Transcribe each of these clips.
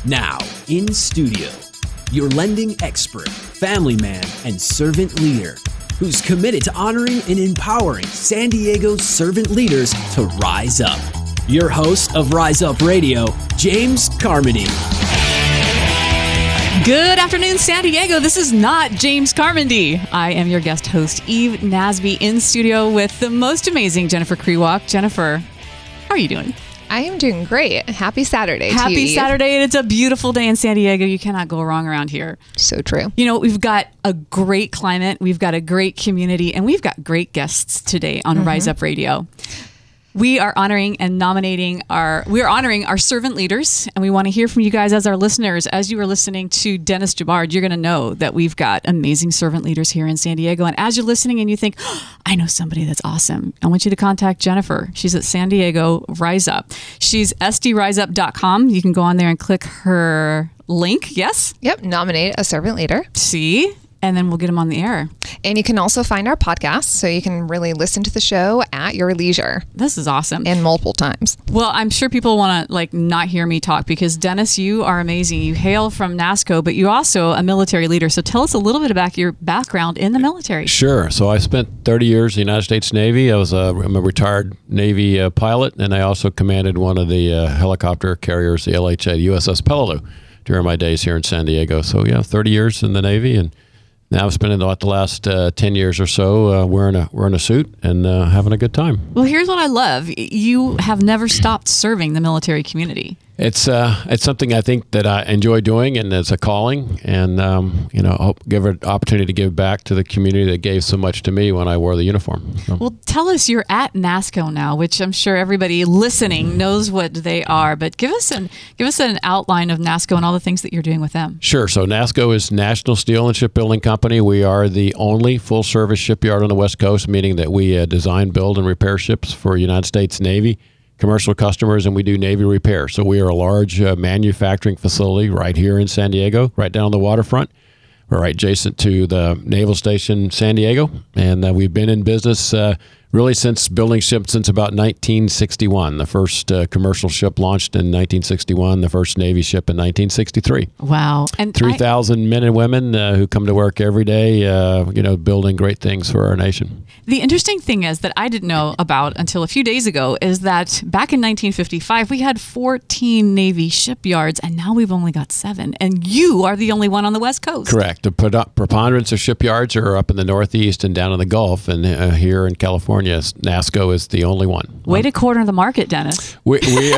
Now, in studio, your lending expert, family man, and servant leader, who's committed to honoring and empowering San Diego's servant leaders to rise up. Your host of Rise Up Radio, James Carmody. Good afternoon, San Diego. This is not James Carmody. I am your guest host, Eve Nasby, in studio with the most amazing Jennifer Kriwak. Jennifer, how are you doing? I am doing great. Happy Saturday to you, Happy Eve. Saturday, and it's a beautiful day in San Diego. You cannot go wrong around here. So true. You know, we've got a great climate, we've got a great community, and we've got great guests today on Rise Up Radio. We are honoring our servant leaders, and we want to hear from you guys as our listeners. As you are listening to Dennis Jabard, you're going to know that we've got amazing servant leaders here in San Diego. And as you're listening and you think, oh, I know somebody that's awesome, I want you to contact Jennifer. She's at San Diego Rise Up. She's sdriseup.com. You can go on there and click her link. Yes? Yep. Nominate a servant leader. See? And then we'll get them on the air. And you can also find our podcast, so you can really listen to the show at your leisure. This is awesome. And multiple times. Well, I'm sure people want to not hear me talk, because Dennis, you are amazing. You hail from NASCO, but you're also a military leader. So tell us a little bit about your background in the military. Sure. So I spent 30 years in the United States Navy. I'm a retired Navy pilot, and I also commanded one of the helicopter carriers, the LHA, USS Peleliu, during my days here in San Diego. So 30 years in the Navy, and now I've spent the last 10 years or so wearing a suit and having a good time. Well, here's what I love. You have never stopped serving the military community. It's something I think that I enjoy doing, and it's a calling, and I'll give an opportunity to give back to the community that gave so much to me when I wore the uniform. So. Well, tell us, you're at NASCO now, which I'm sure everybody listening knows what they are, but give us an outline of NASCO and all the things that you're doing with them. Sure. So NASCO is National Steel and Shipbuilding Company. We are the only full-service shipyard on the West Coast, meaning that we design, build, and repair ships for United States Navy commercial customers, and we do Navy repair. So we are a large manufacturing facility right here in San Diego, right down on the waterfront. We're right adjacent to the Naval Station San Diego, and we've been in business really since building ships since about 1961. The first commercial ship launched in 1961, the first Navy ship in 1963. Wow. And 3,000 men and women who come to work every day, building great things for our nation. The interesting thing is that I didn't know about until a few days ago is that back in 1955, we had 14 Navy shipyards, and now we've only got 7. And you are the only one on the West Coast. Correct. The preponderance of shipyards are up in the Northeast and down in the Gulf, and here in California, NASCO is the only one. Way to corner the market, Dennis. We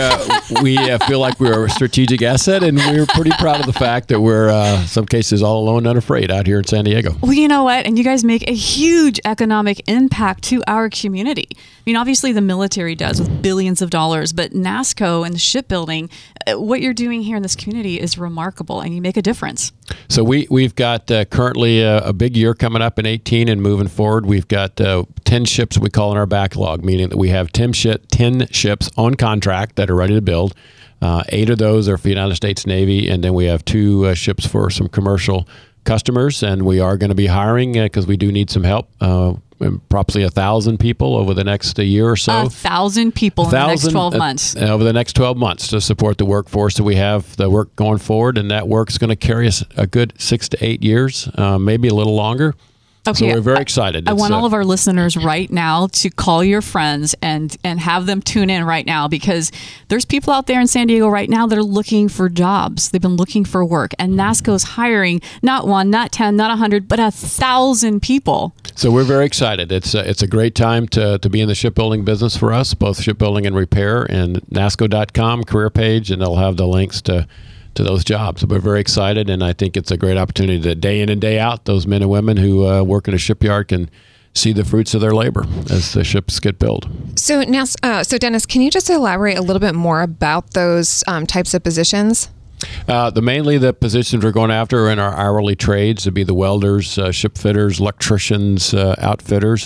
feel like we're a strategic asset, and we're pretty proud of the fact that we're, in some cases, all alone and unafraid out here in San Diego. Well, you know what? And you guys make a huge economic impact to our community. I mean, obviously the military does with billions of dollars, but NASCO and the shipbuilding, what you're doing here in this community is remarkable, and you make a difference. So we've got currently a big year coming up in 2018 and moving forward. We've got 10 ships we call in our backlog, meaning that we have 10 ships on contract that are ready to build. 8 of those are for the United States Navy, and then we have 2 ships for some commercial customers, and we are going to be hiring because we do need some help. Probably 1,000 people over the next year or so. 1,000 people in the next 12 months. Over the next 12 months to support the workforce that we have, the work going forward, and that work's going to carry us a good 6 to 8 years, maybe a little longer. Okay, so we're very excited. I want all of our listeners right now to call your friends and have them tune in right now, because there's people out there in San Diego right now that are looking for jobs. They've been looking for work, and NASCO's hiring not 1, not 10, not 100, but 1,000 people. So we're very excited. It's a great time to be in the shipbuilding business for us, both shipbuilding and repair, and NASCO.com career page, and they'll have the links to those jobs. So we're very excited, and I think it's a great opportunity that day in and day out, those men and women who work in a shipyard can see the fruits of their labor as the ships get built. So now, Dennis, can you just elaborate a little bit more about those types of positions? Mainly the positions we're going after are in our hourly trades, to be the welders, ship fitters, electricians, outfitters.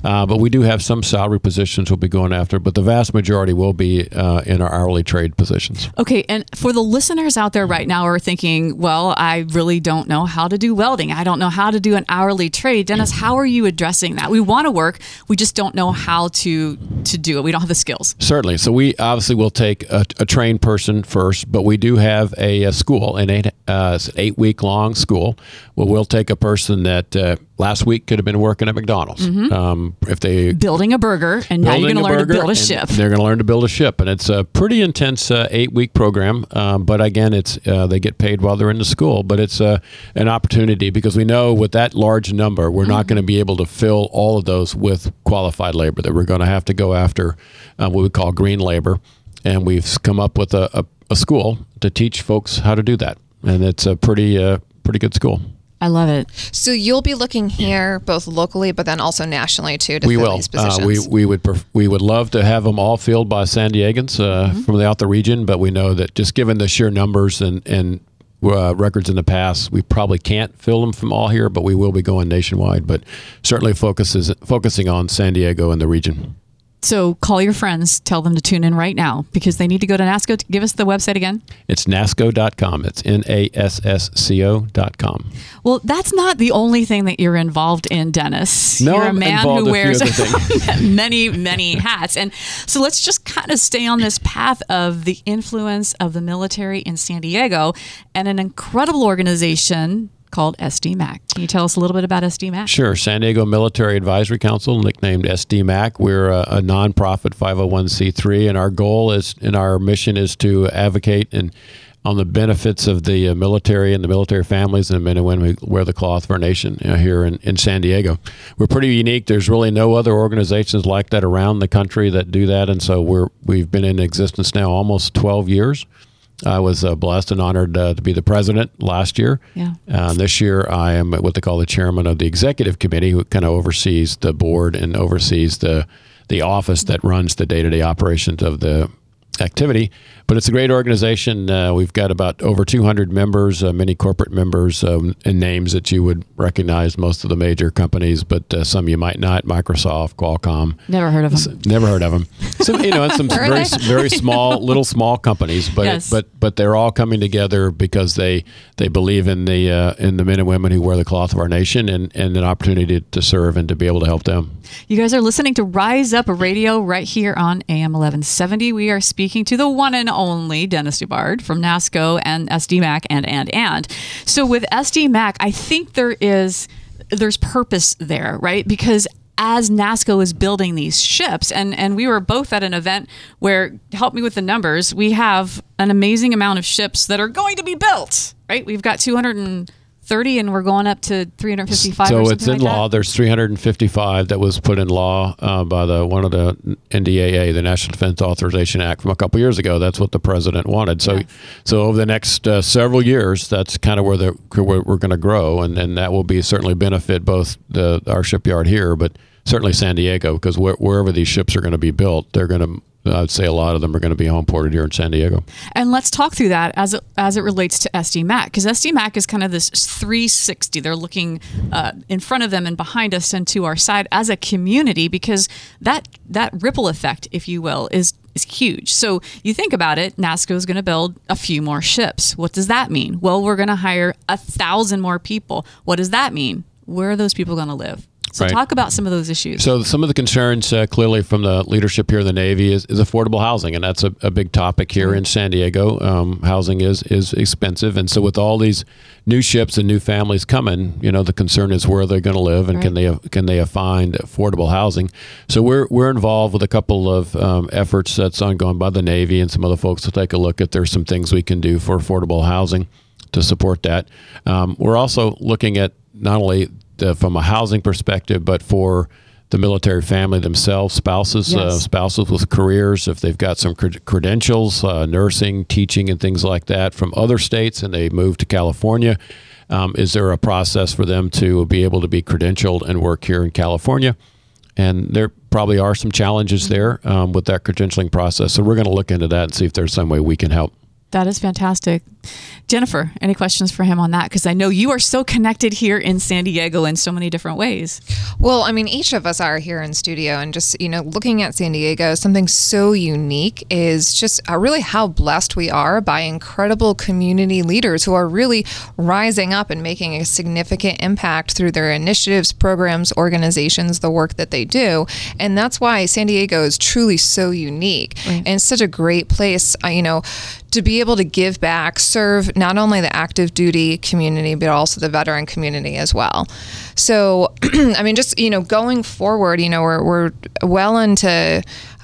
But we do have some salary positions we'll be going after, but the vast majority will be in our hourly trade positions. Okay, and for the listeners out there right now who are thinking, well, I really don't know how to do welding. I don't know how to do an hourly trade. Dennis, how are you addressing that? We want to work. We just don't know how to do it. We don't have the skills. Certainly. So we obviously will take a trained person first, but we do have a school, an 8-week-long school, where we'll take a person that last week could have been working at McDonald's. If they building a burger, and now you're going to learn to build a ship. They're going to learn to build a ship, and it's a pretty intense 8-week program. But again, it's they get paid while they're in the school. But it's an opportunity because we know with that large number, we're not going to be able to fill all of those with qualified labor. That we're going to have to go after what we call green labor, and we've come up with a school to teach folks how to do that, and it's a pretty good school. I love it. So you'll be looking here both locally, but then also nationally too to fill these positions. We would love to have them all filled by San Diegans from out the region, but we know that just given the sheer numbers and records in the past, we probably can't fill them from all here, but we will be going nationwide. But certainly focusing on San Diego and the region. So call your friends, tell them to tune in right now because they need to go to NASSCO. Give us the website again. It's NASSCO.com. It's NASSCO.com. Well, that's not the only thing that you're involved in, Dennis. No, you're a man who wears many, many hats. And so let's just kind of stay on this path of the influence of the military in San Diego and an incredible organization called SDMAC. Can you tell us a little bit about SDMAC? Sure. San Diego Military Advisory Council, nicknamed SDMAC. We're a nonprofit 501c3, and our goal and our mission is to advocate on the benefits of the military and the military families and the men and women who wear the cloth of our nation here in San Diego. We're pretty unique. There's really no other organizations like that around the country that do that, and so we've been in existence now almost 12 years. I was blessed and honored to be the president last year. Yeah. This year, I am what they call the chairman of the executive committee, who kind of oversees the board and oversees the office that runs the day-to-day operations of the activity. But it's a great organization. We've got about over 200 members, many corporate members, and names that you would recognize, most of the major companies, but some you might not. Microsoft, Qualcomm. Never heard of them. Never heard of them. Some, and some very small companies, but yes. but they're all coming together because they believe in the men and women who wear the cloth of our nation and an opportunity to serve and to be able to help them. You guys are listening to Rise Up Radio right here on AM 1170. We are speaking to the one and only Dennis DuBard from NASSCO and SDMAC and. So with SDMAC, I think there's purpose there, right? Because as NASSCO is building these ships, and we were both at an event where, help me with the numbers, we have an amazing amount of ships that are going to be built, right? We've got 230 and we're going up to 355 so or something it's in like law. That. There's 355 that was put in law by one of the NDAA, the National Defense Authorization Act, from a couple years ago. That's what the president wanted. So so over the next several years, that's kind of where we're going to grow, and that will be certainly benefit both our shipyard here, but certainly San Diego, because wherever these ships are going to be built, they're going to, I'd say a lot of them are going to be home ported here in San Diego. And let's talk through that as it relates to SDMAC, because SDMAC is kind of this 360. They're looking in front of them and behind us and to our side as a community, because that ripple effect, if you will, is huge. So you think about it, NASSCO is going to build a few more ships. What does that mean? Well, we're going to hire 1,000 more people. What does that mean? Where are those people going to live? So right. Talk about some of those issues. So some of the concerns clearly from the leadership here in the Navy is affordable housing, and that's a big topic here in San Diego. Housing is expensive, and so with all these new ships and new families coming, the concern is where they're going to live and right. can they find affordable housing. So we're involved with a couple of efforts that's ongoing by the Navy and some other folks to take a look at. There's some things we can do for affordable housing to support that. We're also looking at not only from a housing perspective, but for the military family themselves, spouses, yes. Spouses with careers, if they've got some credentials, nursing, teaching, and things like that from other states, and they move to California, is there a process for them to be able to be credentialed and work here in California? And there probably are some challenges there with that credentialing process. So we're going to look into that and see if there's some way we can help. That is fantastic. Jennifer, any questions for him on that? Because I know you are so connected here in San Diego in so many different ways. Well, I mean, each of us are here in studio, and just, looking at San Diego, something so unique is just really how blessed we are by incredible community leaders who are really rising up and making a significant impact through their initiatives, programs, organizations, the work that they do. And that's why San Diego is truly so unique and such a great place, to be able to give back, serve not only the active duty community, but also the veteran community as well. So, I mean, just, going forward, we're well into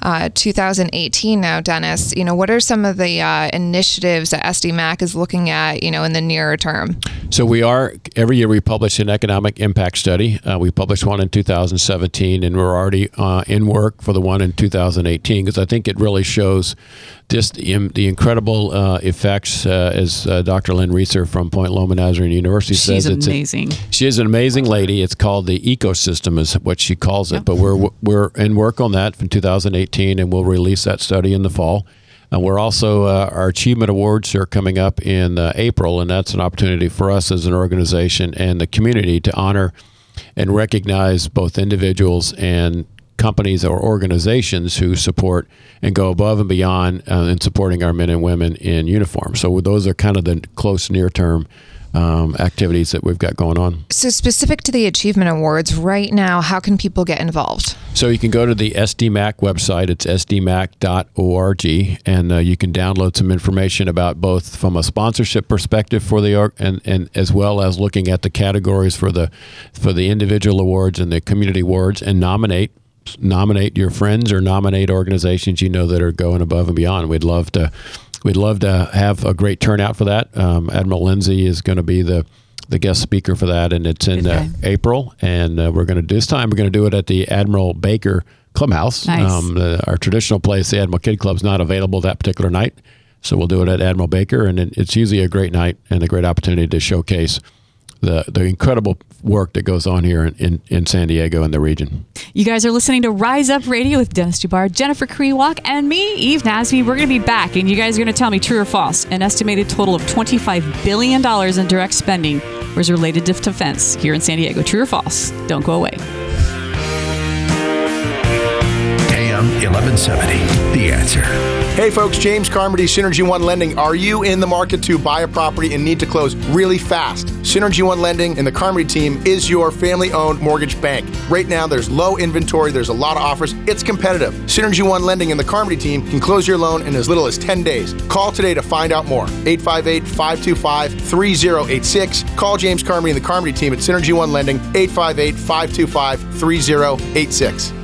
2018 now, Dennis. What are some of the initiatives that SDMAC is looking at, in the nearer term? So every year we publish an economic impact study. We published one in 2017, and we're already in work for the one in 2018, because I think it really shows just the incredible effects, as Dr. Lynn Reeser from Point Loma Nazarene University says. She's amazing. She is an amazing lady. It's called the ecosystem, is what she calls it. But we're in work on that from 2018, and we'll release that study in the fall. And we're also, our achievement awards are coming up in April, and that's an opportunity for us as an organization and the community to honor and recognize both individuals and companies or organizations who support and go above and beyond in supporting our men and women in uniform. So those are kind of the close near-term activities that we've got going on. So specific to the Achievement Awards, right now, how can people get involved? So you can go to the SDMAC website. It's sdmac.org, and you can download some information about both from a sponsorship perspective for the and as well as looking at the categories for the individual awards and the community awards, and nominate your friends or nominate organizations that are going above and beyond. We'd love to have a great turnout for that. Admiral Lindsay is going to be the guest speaker for that, and it's in April. And we're going to do it at the Admiral Baker Clubhouse. Nice. Our traditional place, the Admiral Kid Club, is not available that particular night, so we'll do it at Admiral Baker, and it's usually a great night and a great opportunity to showcase the incredible work that goes on here in San Diego and the region. You guys are listening to Rise Up Radio with Dennis Dubar, Jennifer Kriwak, and me, Eve Nasby. We're going to be back, and you guys are going to tell me true or false. An estimated total of $25 billion in direct spending was related to defense here in San Diego. True or false? Don't go away. AM 1170, The Answer. Hey folks, James Carmody, Synergy One Lending. Are you in the market to buy a property and need to close really fast? Synergy One Lending and the Carmody team is your family-owned mortgage bank. Right now, there's low inventory, there's a lot of offers, it's competitive. Synergy One Lending and the Carmody team can close your loan in as little as 10 days. Call today to find out more. 858-525-3086. Call James Carmody and the Carmody team at Synergy One Lending, 858-525-3086.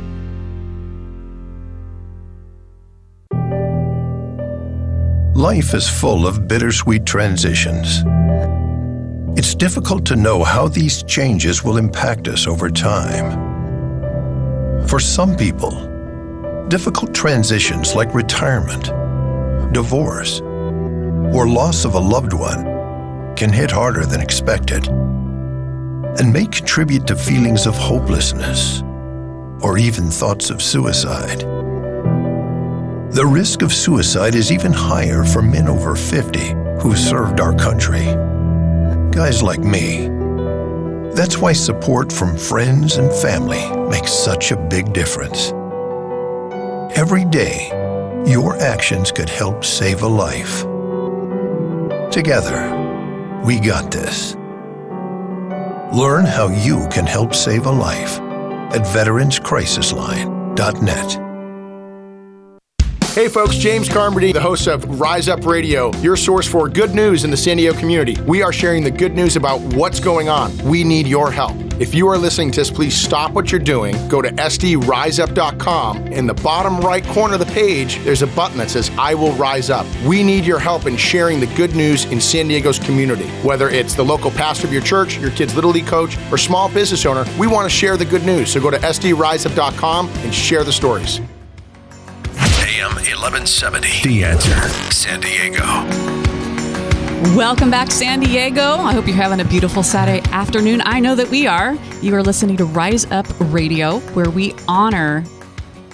Life is full of bittersweet transitions. It's difficult to know how these changes will impact us over time. For some people, difficult transitions like retirement, divorce, or loss of a loved one can hit harder than expected and may contribute to feelings of hopelessness or even thoughts of suicide. The risk of suicide is even higher for men over 50 who served our country. Guys like me. That's why support from friends and family makes such a big difference. Every day, your actions could help save a life. Together, we got this. Learn how you can help save a life at veteranscrisisline.net. Hey folks, James Carmody, the host of Rise Up Radio, your source for good news in the San Diego community. We are sharing the good news about what's going on. We need your help. If you are listening to this, please stop what you're doing. Go to sdriseup.com. In the bottom right corner of the page, there's a button that says, I will rise up. We need your help in sharing the good news in San Diego's community. Whether it's the local pastor of your church, your kid's Little League coach, or small business owner, we want to share the good news. So go to sdriseup.com and share the stories. AM 1170, The Answer, San Diego. Welcome back, San Diego. I hope you're having a beautiful Saturday afternoon. I know that we are. You are listening to Rise Up Radio, where we honor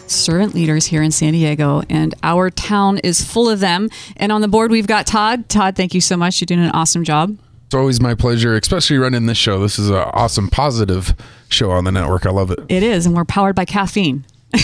servant leaders here in San Diego, and our town is full of them. And on the board, we've got Todd. Todd, thank you so much. You're doing an awesome job. It's always my pleasure, especially running this show. This is an awesome, positive show on the network. I love it. It is, and we're powered by caffeine.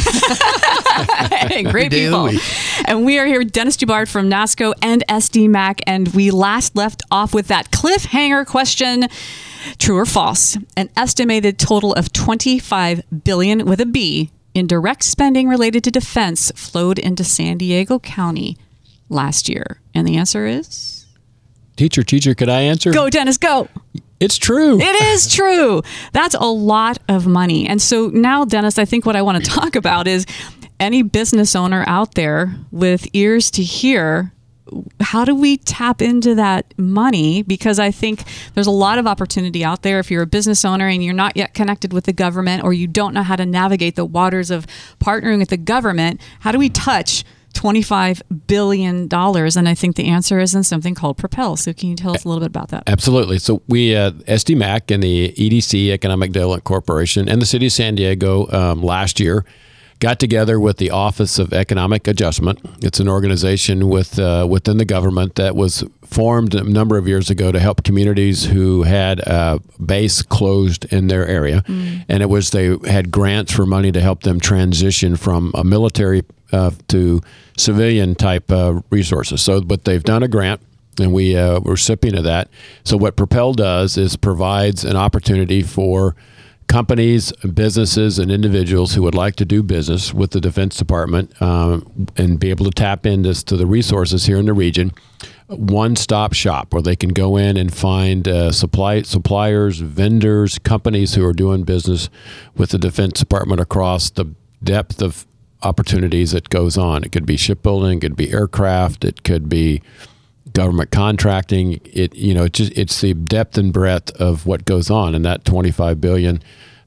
Great people. And we are here with Dennis Dubard from NASCO and SD Mac, and we last left off with that cliffhanger question. True or false? An estimated total of $25 billion with a B in direct spending related to defense flowed into San Diego County last year. And the answer is? Teacher, could I answer? Go, Dennis, go. It's true. It is true. That's a lot of money. And so now, Dennis, I think what I want to talk about is any business owner out there with ears to hear, how do we tap into that money? Because I think there's a lot of opportunity out there. If you're a business owner and you're not yet connected with the government, or you don't know how to navigate the waters of partnering with the government, how do we touch $25 billion? And I think the answer is in something called Propel. So can you tell us a little bit about that? Absolutely. So we, SD Mac and the EDC, Economic Development Corporation, and the City of San Diego last year got together with the Office of Economic Adjustment. It's an organization within the government that was formed a number of years ago to help communities who had a base closed in their area. And they had grants for money to help them transition from a military to civilian type resources. But they've done a grant, and we were recipient of that. So what Propel does is provides an opportunity for companies, businesses, and individuals who would like to do business with the Defense Department and be able to tap into the resources here in the region. One-stop shop where they can go in and find suppliers, vendors, companies who are doing business with the Defense Department across the depth of opportunities that goes on. It could be shipbuilding, it could be aircraft, it could be government contracting. It's the depth and breadth of what goes on, and that $25 billion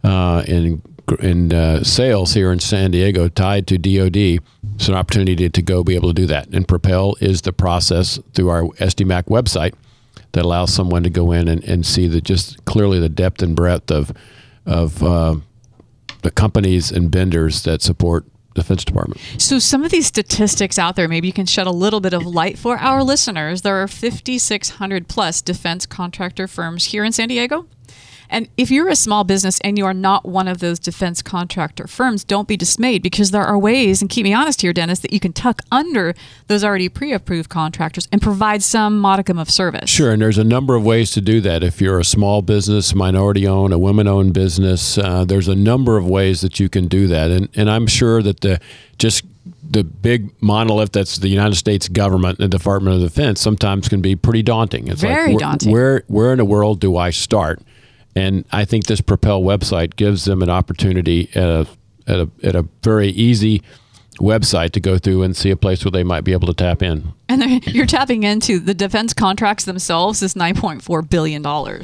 in sales here in San Diego tied to DoD. It's an opportunity to go be able to do that. And Propel is the process through our SD Mac website that allows someone to go in and see just clearly the depth and breadth of the companies and vendors that support Defense Department. So some of these statistics out there, maybe you can shed a little bit of light for our listeners. There are 5,600 plus defense contractor firms here in San Diego. And if you're a small business and you are not one of those defense contractor firms, don't be dismayed, because there are ways, and keep me honest here, Dennis, that you can tuck under those already pre-approved contractors and provide some modicum of service. Sure, and there's a number of ways to do that. If you're a small business, minority-owned, a women-owned business, there's a number of ways that you can do that. And I'm sure that the big monolith that's the United States government and the Department of Defense sometimes can be pretty daunting. It's very daunting. Where in the world do I start? And I think this Propel website gives them an opportunity at a very easy website to go through and see a place where they might be able to tap in. And you're tapping into the defense contracts themselves is $9.4 billion.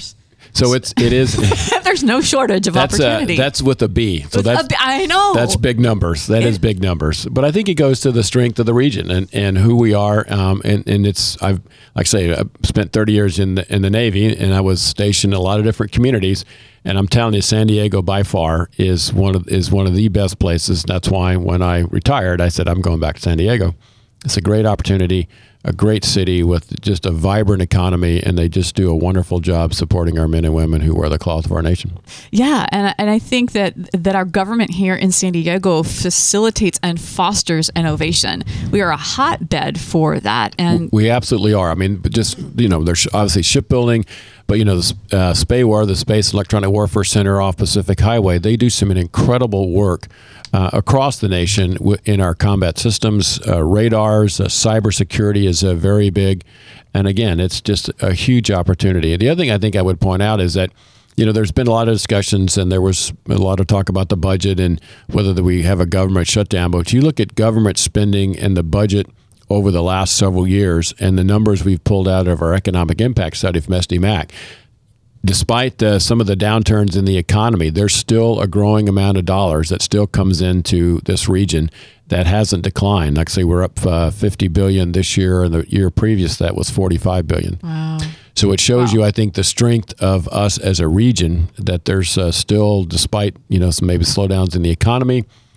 So it is. There's no shortage of opportunity. That's with a B. So I know. That's big numbers. That is big numbers. But I think it goes to the strength of the region and who we are. And it's I spent 30 years in the Navy, and I was stationed in a lot of different communities. And I'm telling you, San Diego by far is one of the best places. That's why when I retired, I said I'm going back to San Diego. It's a great opportunity, a great city with just a vibrant economy, and they just do a wonderful job supporting our men and women who wear the cloth of our nation. Yeah, and I think that our government here in San Diego facilitates and fosters innovation. We are a hotbed for that, and we absolutely are. I mean, just there's obviously shipbuilding, but the SPAWAR, the Space Electronic Warfare Center off Pacific Highway, they do some incredible work across the nation in our combat systems, radars, cybersecurity is very big. And again, it's just a huge opportunity. And the other thing I think I would point out is that, there's been a lot of discussions and there was a lot of talk about the budget and whether we have a government shutdown. But if you look at government spending and the budget over the last several years and the numbers we've pulled out of our economic impact study from SD Mac, despite some of the downturns in the economy, there's still a growing amount of dollars that still comes into this region that hasn't declined. Like I say, we're up $50 billion this year, and the year previous that was $45 billion. Wow. So it shows you, I think, the strength of us as a region, that there's still, despite some maybe slowdowns in the economy,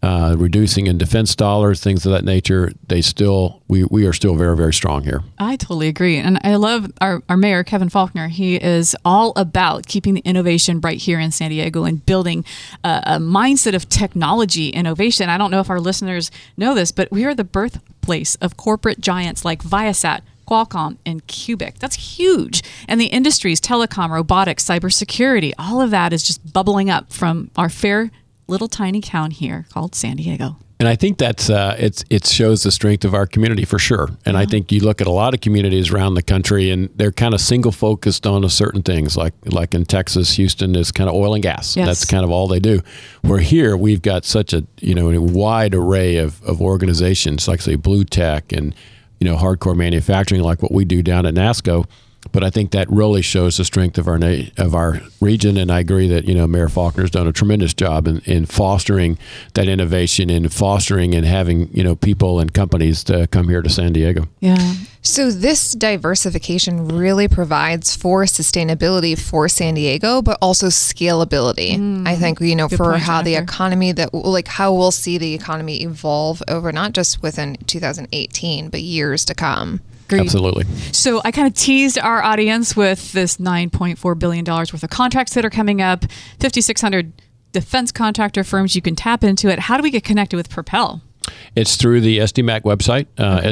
reducing in defense dollars, things of that nature, we are still very, very strong here. I totally agree. And I love our mayor, Kevin Faulkner. He is all about keeping the innovation right here in San Diego and building a mindset of technology innovation. I don't know if our listeners know this, but we are the birthplace of corporate giants like Viasat, Qualcomm, and Cubic. That's huge. And the industries, telecom, robotics, cybersecurity, all of that is just bubbling up from our fair little tiny town here called San Diego. And I think that's it shows the strength of our community for sure. And I think you look at a lot of communities around the country, and they're kind of single focused on certain things. Like in Texas, Houston is kind of oil and gas. Yes. That's kind of all they do. Where here we've got such a wide array of organizations, like say Blue Tech and hardcore manufacturing, like what we do down at NASCO. But I think that really shows the strength of our region, and I agree that Mayor Faulkner's done a tremendous job in fostering that innovation and fostering and having people and companies to come here to San Diego. Yeah. So this diversification really provides for sustainability for San Diego, but also scalability. I think Good for point, how the Jennifer. economy how we'll see the economy evolve over not just within 2018, but years to come. Agreed. Absolutely. So I kind of teased our audience with this $9.4 billion worth of contracts that are coming up, 5,600 defense contractor firms you can tap into it. How do we get connected with Propel? It's through the SDMAC website,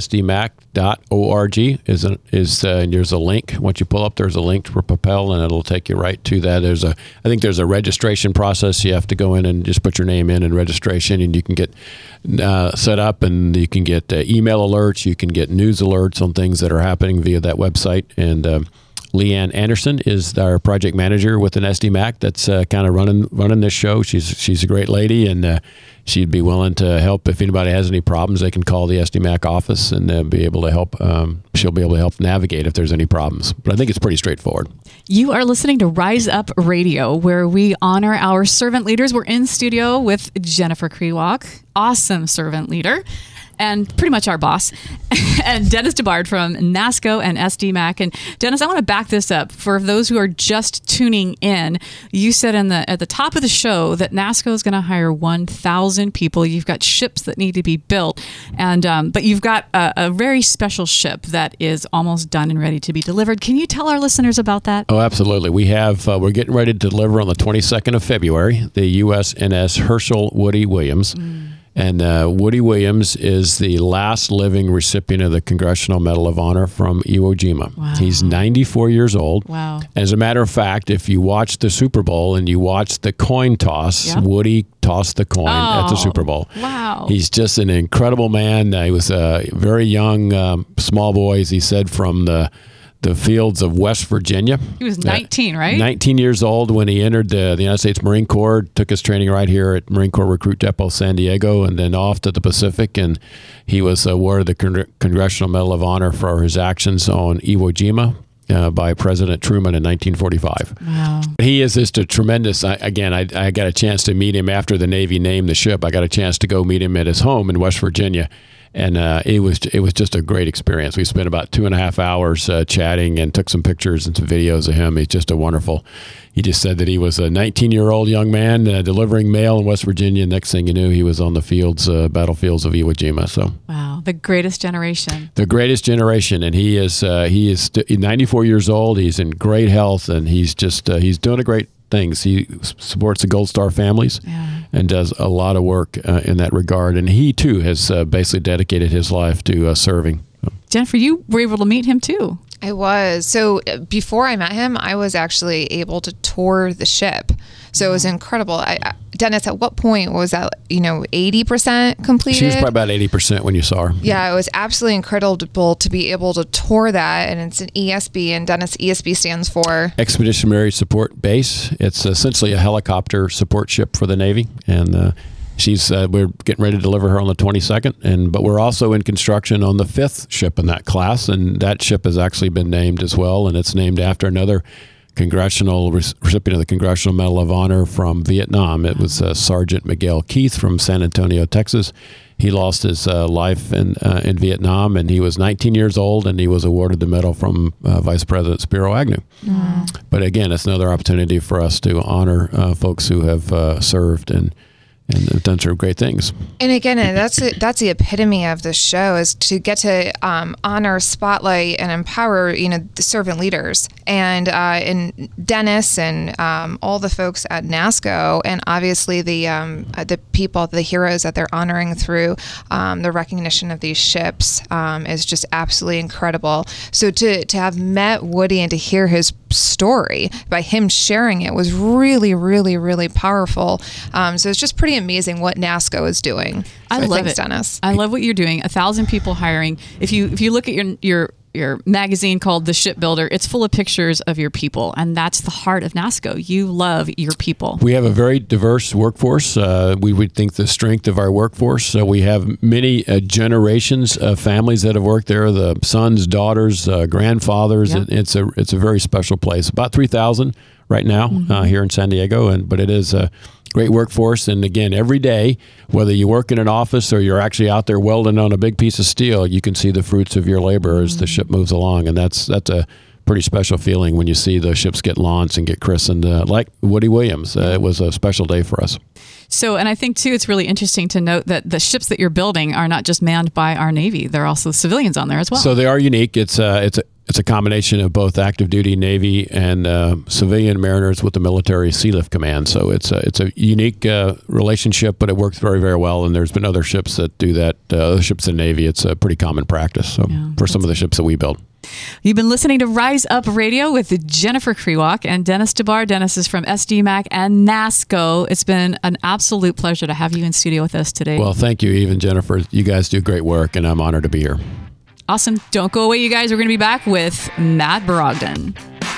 sdmac.org and there's a link. Once you pull up, there's a link for Propel, and it'll take you right to that. I think there's a registration process. You have to go in and just put your name in and registration, and you can get set up, and you can get email alerts. You can get news alerts on things that are happening via that website. And Leanne Anderson is our project manager with an SDMAC that's kind of running this show. She's a great lady, and she'd be willing to help. If anybody has any problems, they can call the SDMAC office, and be able to help. She'll be able to help navigate if there's any problems. But I think it's pretty straightforward. You are listening to Rise Up Radio, where we honor our servant leaders. We're in studio with Jennifer Kriwak, awesome servant leader, and pretty much our boss, and Dennis DeBard from NASCO and SDMAC. And Dennis, I want to back this up for those who are just tuning in. You said at the top of the show that NASCO is going to hire 1,000 people. You've got ships that need to be built, and but you've got a very special ship that is almost done and ready to be delivered. Can you tell our listeners about that? Oh, absolutely. We have we're getting ready to deliver on the 22nd of February the USNS Herschel Woody Williams. And Woody Williams is the last living recipient of the Congressional Medal of Honor from Iwo Jima. Wow. He's 94 years old. Wow. As a matter of fact, if you watch the Super Bowl and you watch the coin toss, Yep. Woody tossed the coin at the Super Bowl. Wow. He's just an incredible man. He was a very young, small boy, as he said, from the fields of West Virginia. He was 19, right? 19 years old when he entered the United States Marine Corps, took his training right here at Marine Corps Recruit Depot, San Diego, and then off to the Pacific. And he was awarded the Congressional Medal of Honor for his actions on Iwo Jima by President Truman in 1945. Wow. He is just a tremendous, I got a chance to meet him after the Navy named the ship. I got a chance to go meet him at his home in West Virginia. And it was just a great experience. We spent about 2.5 hours chatting and took some pictures and some videos of him. He's just a wonderful. He just said that he was a 19-year-old young man delivering mail in West Virginia. Next thing you knew, he was on the battlefields of Iwo Jima. So Wow, the greatest generation. the greatest generation, and he is 94 years old. He's in great health, and he's doing a great things. He supports the Gold Star families and does a lot of work in that regard. And he, too, has basically dedicated his life to serving. Jennifer, you were able to meet him too. I was. So before I met him, I was actually able to tour the ship. So it was incredible. Dennis, at what point was that, 80% completed? She was probably about 80% when you saw her. Yeah, it was absolutely incredible to be able to tour that. And it's an ESB, and Dennis, ESB stands for? Expeditionary Support Base. It's essentially a helicopter support ship for the Navy. And we're getting ready to deliver her on the 22nd. But we're also in construction on the 5th ship in that class. And that ship has actually been named as well. And it's named after another congressional recipient of the Congressional Medal of Honor from Vietnam. It was Sergeant Miguel Keith from San Antonio, Texas. He lost his life in Vietnam, and he was 19 years old, and he was awarded the medal from Vice President Spiro Agnew. But again, it's another opportunity for us to honor folks who have served, and and they've done some great things. And again, that's the epitome of the show, is to get to honor, spotlight, and empower the servant leaders, and Dennis and all the folks at NASCO, and obviously the people, the heroes that they're honoring through the recognition of these ships is just absolutely incredible. So to have met Woody and to hear his story by him sharing it was really, really, really powerful. So it's just pretty amazing what NASCO is doing. I love thanks, it, Dennis. I love what you're doing. 1,000 people hiring. If you look at your magazine called The Shipbuilder, it's full of pictures of your people, and that's the heart of NASCO. You love your people. We have a very diverse workforce. We would think the strength of our workforce. We have many generations of families that have worked there, the sons, daughters, grandfathers. Yep. It's a very special place. About 3,000 right now here in San Diego, but it is a great workforce. And again, every day, whether you work in an office or you're actually out there welding on a big piece of steel, you can see the fruits of your labor as the ship moves along. And that's a pretty special feeling when you see the ships get launched and get christened, like Woody Williams. It was a special day for us. So, and I think too, it's really interesting to note that the ships that you're building are not just manned by our Navy. There are also civilians on there as well. So they are unique. It's a combination of both active duty Navy and civilian mariners with the military Sea Lift Command. So it's a unique relationship, but it works very, very well. And there's been other ships that do that. Other ships in Navy, it's a pretty common practice. So for some of the ships that we build. You've been listening to Rise Up Radio with Jennifer Kriwak and Dennis DeBar. Dennis is from SDMAC and NASCO. It's been an absolute pleasure to have you in studio with us today. Well, thank you, Eve and Jennifer. You guys do great work, and I'm honored to be here. Awesome. Don't go away, you guys. We're going to be back with Matt Brogdon.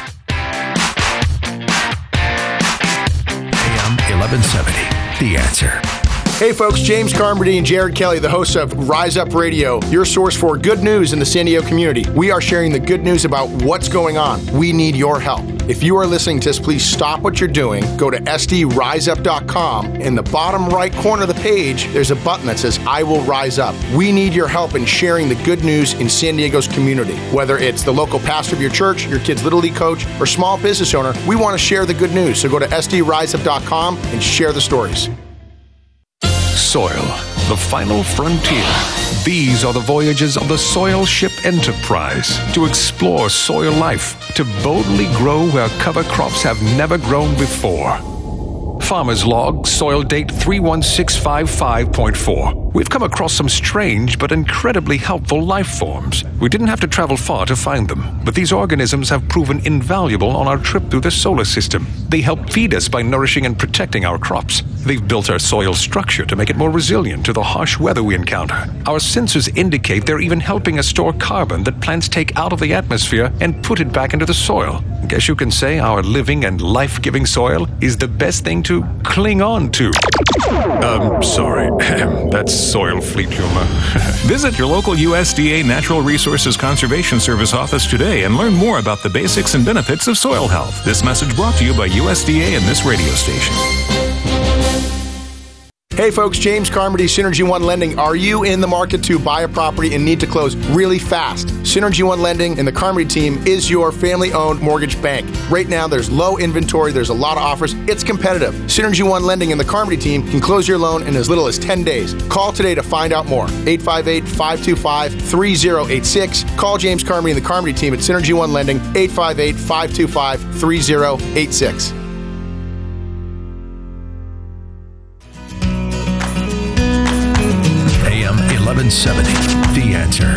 AM 1170, The Answer. Hey folks, James Carmody and Jared Kelly, the hosts of Rise Up Radio, your source for good news in the San Diego community. We are sharing the good news about what's going on. We need your help. If you are listening to this, please stop what you're doing. Go to sdriseup.com. In the bottom right corner of the page, there's a button that says, I will rise up. We need your help in sharing the good news in San Diego's community. Whether it's the local pastor of your church, your kid's Little League coach, or small business owner, we want to share the good news. So go to sdriseup.com and share the stories. Soil, the final frontier. These are the voyages of the Soil Ship Enterprise, to explore soil life, to boldly grow where cover crops have never grown before. Farmer's Log, soil date 31655.4. We've come across some strange but incredibly helpful life forms. We didn't have to travel far to find them, but these organisms have proven invaluable on our trip through the solar system. They help feed us by nourishing and protecting our crops. They've built our soil structure to make it more resilient to the harsh weather we encounter. Our sensors indicate they're even helping us store carbon that plants take out of the atmosphere and put it back into the soil. Guess you can say our living and life-giving soil is the best thing to cling on to. Sorry. That's soil fleet humor. Visit your local USDA Natural Resources Conservation Service office today and learn more about the basics and benefits of soil health. This message brought to you by USDA and this radio station. Hey folks, James Carmody, Synergy One Lending. Are you in the market to buy a property and need to close really fast? Synergy One Lending and the Carmody team is your family-owned mortgage bank. Right now, there's low inventory, there's a lot of offers, it's competitive. Synergy One Lending and the Carmody team can close your loan in as little as 10 days. Call today to find out more. 858-525-3086. Call James Carmody and the Carmody team at Synergy One Lending, 858-525-3086. AM 1170, The Answer.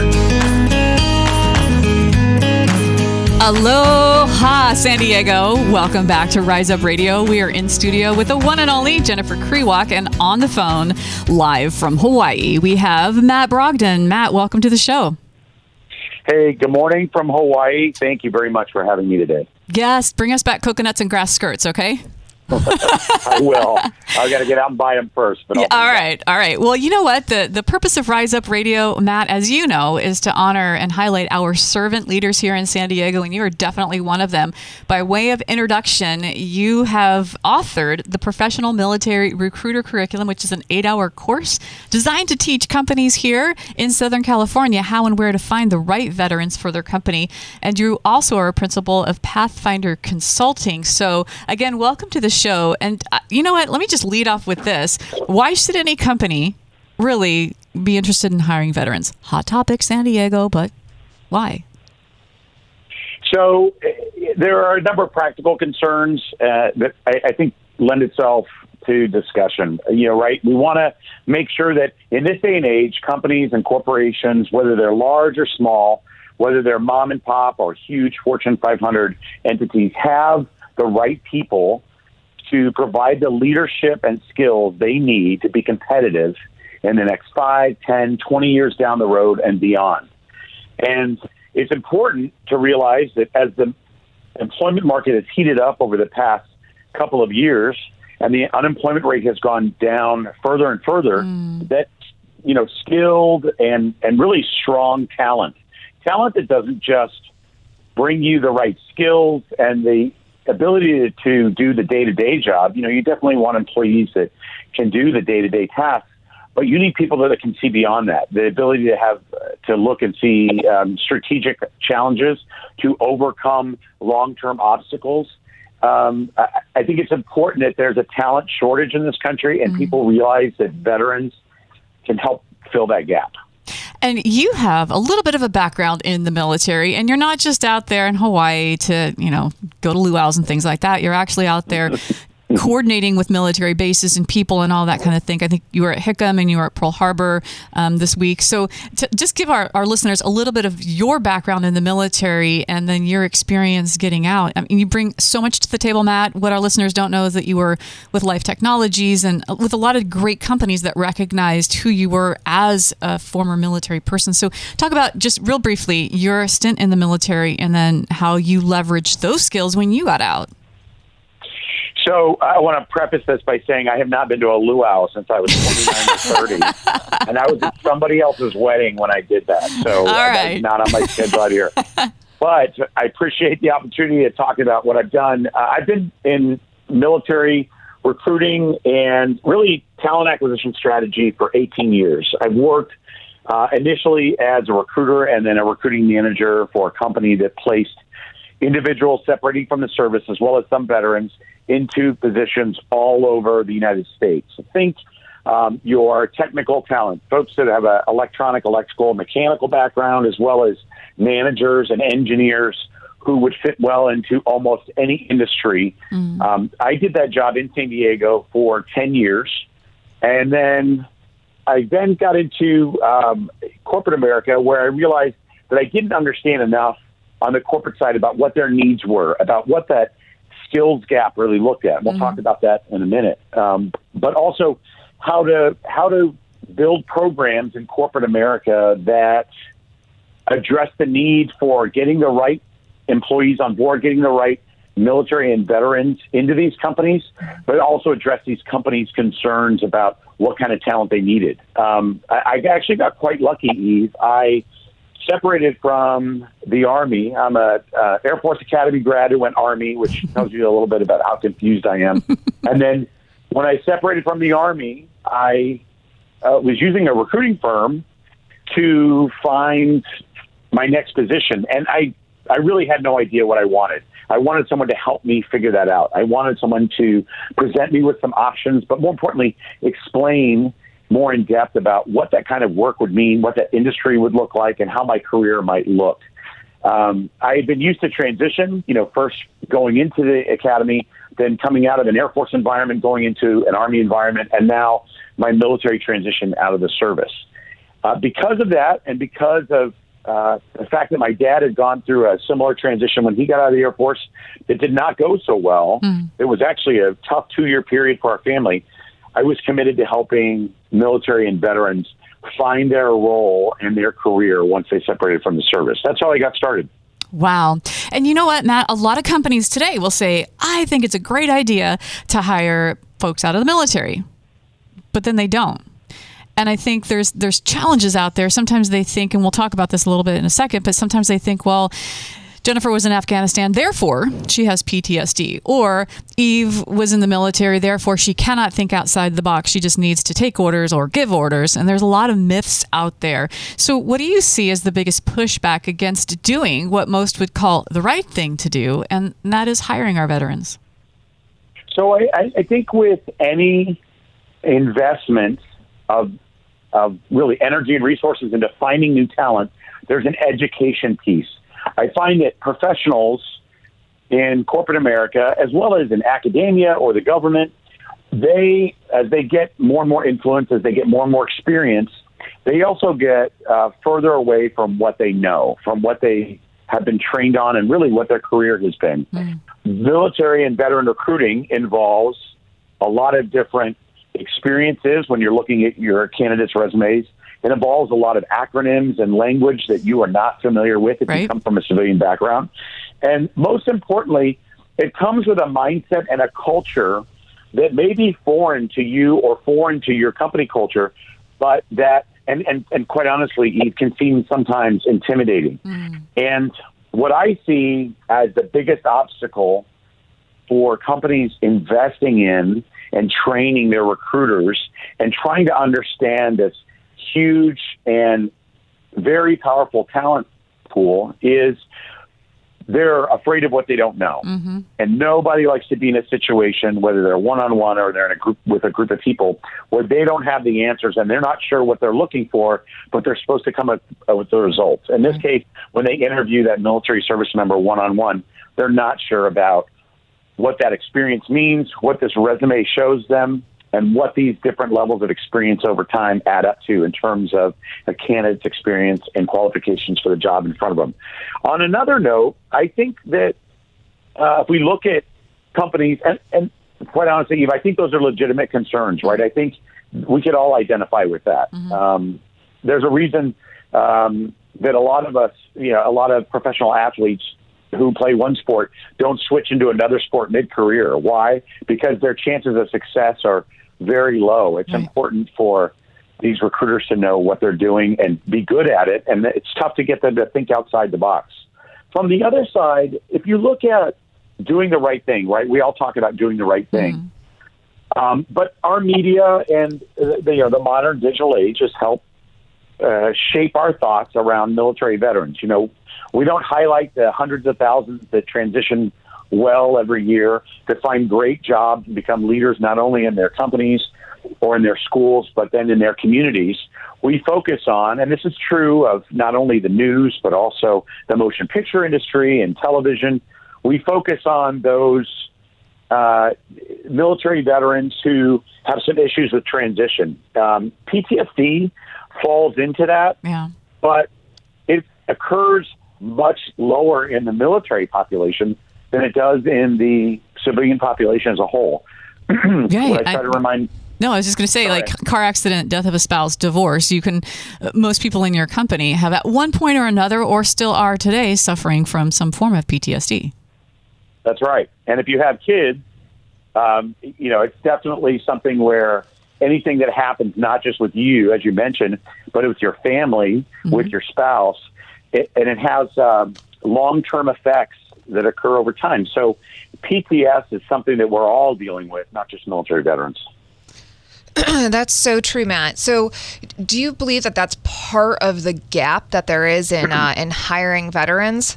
Aloha, San Diego. Welcome back to Rise Up Radio. We are in studio with the one and only Jennifer Kriwak, and on the phone, live from Hawaii, we have Matt Brogdon. Matt, welcome to the show. Hey, good morning from Hawaii. Thank you very much for having me today. Yes, bring us back coconuts and grass skirts, okay? I will. I got to get out and buy them first. But all right. Well, you know what? The purpose of Rise Up Radio, Matt, as you know, is to honor and highlight our servant leaders here in San Diego, and you are definitely one of them. By way of introduction, you have authored the Professional Military Recruiter Curriculum, which is an 8-hour course designed to teach companies here in Southern California how and where to find the right veterans for their company. And you also are a principal of Pathfinder Consulting. So, again, welcome to the show. show. And you know what? Let me just lead off with this. Why should any company really be interested in hiring veterans? Hot topic, San Diego, but why? So there are a number of practical concerns that I think lend itself to discussion. Right? We want to make sure that in this day and age, companies and corporations, whether they're large or small, whether they're mom and pop or huge Fortune 500 entities, have the right people to provide the leadership and skills they need to be competitive in the next 5, 10, 20 years down the road and beyond. And it's important to realize that as the employment market has heated up over the past couple of years and the unemployment rate has gone down further and further, that, skilled and really strong talent that doesn't just bring you the right skills and the ability to do the day-to-day job. You definitely want employees that can do the day-to-day tasks, but you need people that can see beyond that, the ability to look and see strategic challenges, to overcome long-term obstacles. I think it's important that there's a talent shortage in this country, and people realize that veterans can help fill that gap. And you have a little bit of a background in the military, and you're not just out there in Hawaii to, go to luau's and things like that. You're actually out there coordinating with military bases and people and all that kind of thing. I think you were at Hickam and you were at Pearl Harbor this week. So just give our listeners a little bit of your background in the military and then your experience getting out. I mean, you bring so much to the table, Matt. What our listeners don't know is that you were with Life Technologies and with a lot of great companies that recognized who you were as a former military person. So talk about, just real briefly, your stint in the military and then how you leveraged those skills when you got out. So I want to preface this by saying I have not been to a luau since I was 29 or 30, and I was at somebody else's wedding when I did that. So that's not on my schedule out here. But I appreciate the opportunity to talk about what I've done. I've been in military recruiting and really talent acquisition strategy for 18 years. I've worked initially as a recruiter and then a recruiting manager for a company that placed individuals separating from the service, as well as some veterans, into positions all over the United States. Think your technical talent, folks that have an electronic, electrical, mechanical background, as well as managers and engineers who would fit well into almost any industry. I did that job in San Diego for 10 years. And then I got into corporate America, where I realized that I didn't understand enough on the corporate side about what their needs were, about what that skills gap really looked at. We'll talk about that in a minute. But also how to build programs in corporate America that address the need for getting the right employees on board, getting the right military and veterans into these companies, but also address these companies' concerns about what kind of talent they needed. I actually got quite lucky, Eve. I separated from the Army. I'm a Air Force Academy grad who went Army, which tells you a little bit about how confused I am. And then when I separated from the Army, I was using a recruiting firm to find my next position. And I really had no idea what I wanted. I wanted someone to help me figure that out. I wanted someone to present me with some options, but more importantly, explain more in depth about what that kind of work would mean, what that industry would look like, and how my career might look. I had been used to transition, first going into the academy, then coming out of an Air Force environment, going into an Army environment, and now my military transition out of the service. Because of that, and because of the fact that my dad had gone through a similar transition when he got out of the Air Force, it did not go so well. It was actually a tough 2-year period for our family. I was committed to helping military and veterans find their role and their career once they separated from the service. That's how I got started. Wow. And you know what, Matt? A lot of companies today will say, I think it's a great idea to hire folks out of the military, but then they don't. And I think there's challenges out there. Sometimes they think, and we'll talk about this a little bit in a second, but sometimes they think, well, Jennifer was in Afghanistan, therefore she has PTSD. Or Eve was in the military, therefore she cannot think outside the box. She just needs to take orders or give orders. And there's a lot of myths out there. So what do you see as the biggest pushback against doing what most would call the right thing to do, and that is hiring our veterans? So I think with any investment of really energy and resources into finding new talent, there's an education piece. I find that professionals in corporate America, as well as in academia or the government, as they get more and more influence, as they get more and more experience, they also get further away from what they know, from what they have been trained on, and really what their career has been. Military and veteran recruiting involves a lot of different experiences when you're looking at your candidates' resumes. It involves a lot of acronyms and language that you are not familiar with if you come from a civilian background. And most importantly, it comes with a mindset and a culture that may be foreign to you or foreign to your company culture, but that, and quite honestly, it can seem sometimes intimidating. And what I see as the biggest obstacle for companies investing in and training their recruiters and trying to understand this huge and very powerful talent pool is they're afraid of what they don't know. And nobody likes to be in a situation, whether they're one-on-one or they're in a group with a group of people, where they don't have the answers and they're not sure what they're looking for, but they're supposed to come up with the results. In this case, when they interview that military service member one-on-one, they're not sure about what that experience means, what this resume shows them, and what these different levels of experience over time add up to in terms of a candidate's experience and qualifications for the job in front of them. On another note, I think that if we look at companies, and quite honestly, Eve, I think those are legitimate concerns, right? I think we could all identify with that. There's a reason that a lot of us, a lot of professional athletes who play one sport don't switch into another sport mid-career. Why? Because their chances of success are very low. It's important for these recruiters to know what they're doing and be good at it, and it's tough to get them to think outside the box. From the other side, if you look at doing the right thing, right? We all talk about doing the right thing. But our media and the modern digital age has helped shape our thoughts around military veterans. We don't highlight the hundreds of thousands that transition well every year to find great jobs and become leaders not only in their companies or in their schools, but then in their communities. We focus on, and this is true of not only the news, but also the motion picture industry and television, we focus on those military veterans who have some issues with transition. PTSD falls into that, but it occurs much lower in the military population than it does in the civilian population as a whole. I try to remind... No, I was just going to say, like car accident, death of a spouse, divorce, most people in your company have at one point or another, or still are today, suffering from some form of PTSD. That's right. And if you have kids, it's definitely something where anything that happens, not just with you, as you mentioned, but with your family, with your spouse, it has long-term effects that occur over time. So PTS is something that we're all dealing with, not just military veterans. That's so true, Matt. So do you believe that that's part of the gap that there is in hiring veterans?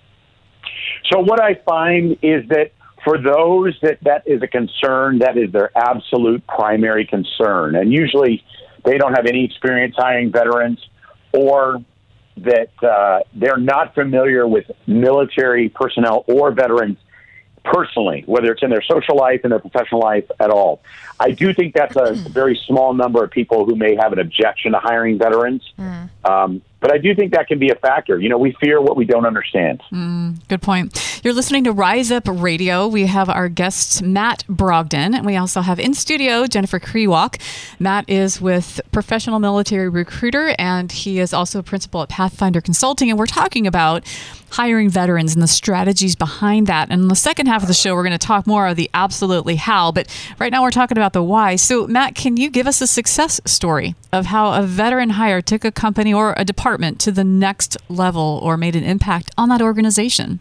So what I find is that for those that is a concern, that is their absolute primary concern. And usually they don't have any experience hiring veterans, or that they're not familiar with military personnel or veterans personally, whether it's in their social life and their professional life at all. I do think that's a very small number of people who may have an objection to hiring veterans. But I do think that can be a factor. We fear what we don't understand. Good point. You're listening to Rise Up Radio. We have our guest, Matt Brogdon, and we also have in studio Jennifer Kriwak. Matt is with Professional Military Recruiter, and he is also a principal at Pathfinder Consulting. And we're talking about hiring veterans and the strategies behind that. And in the second half of the show, we're going to talk more of the absolutely how. But right now, we're talking about the why. So, Matt, can you give us a success story of how a veteran hire took a company or a department to the next level or made an impact on that organization?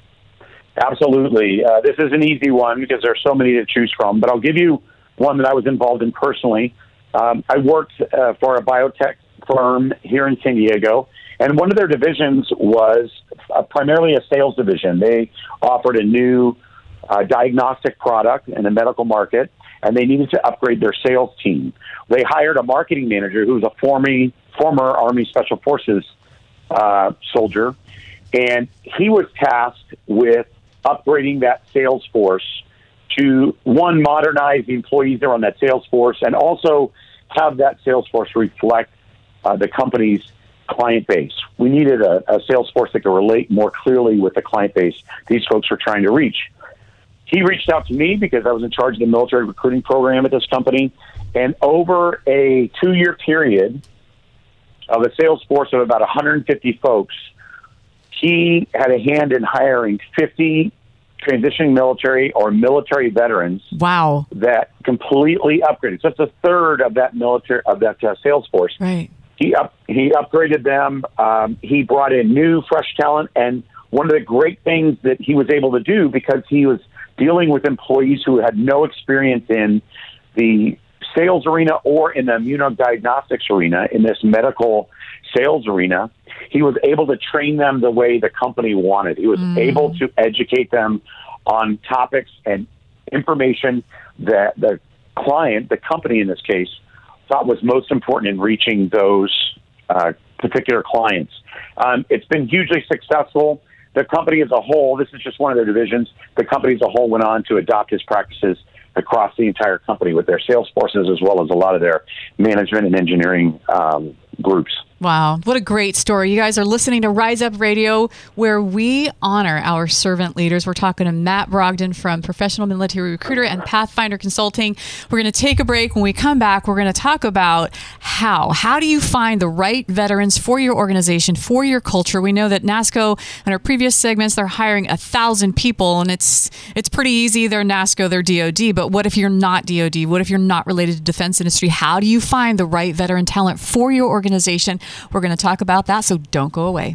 Absolutely. This is an easy one because there are so many to choose from, but I'll give you one that I was involved in personally. I worked for a biotech firm here in San Diego, and one of their divisions was primarily a sales division. They offered a new diagnostic product in the medical market, and they needed to upgrade their sales team. They hired a marketing manager who was a former Army Special Forces soldier, and he was tasked with upgrading that sales force to, one, modernize the employees that are on that sales force, and also have that sales force reflect the company's client base. We needed a sales force that could relate more clearly with the client base these folks were trying to reach. He reached out to me because I was in charge of the military recruiting program at this company, and over a 2-year period of a sales force of about 150 folks, he had a hand in hiring 50 transitioning military or military veterans. Wow! That completely upgraded. So it's a third of that sales force. Right. He upgraded them. He brought in new, fresh talent, and one of the great things that he was able to do, because he was dealing with employees who had no experience in the sales arena or in the immunodiagnostics arena, in this medical sales arena, he was able to train them the way the company wanted. He was able to educate them on topics and information that the client, the company in this case, thought was most important in reaching those particular clients. It's been hugely successful. The company as a whole, this is just one of their divisions, the company as a whole went on to adopt his practices across the entire company with their sales forces, as well as a lot of their management and engineering groups. Wow, what a great story. You guys are listening to Rise Up Radio, where we honor our servant leaders. We're talking to Matt Brogdon from Professional Military Recruiter and Pathfinder Consulting. We're going to take a break. When we come back, we're going to talk about how do you find the right veterans for your organization, for your culture. We know that NASCO, in our previous segments, they're hiring 1,000 people, and it's pretty easy. They're NASCO, they're DOD, but what if you're not DOD? What if you're not related to defense industry? How do you find the right veteran talent for your organization? We're going to talk about that, so don't go away.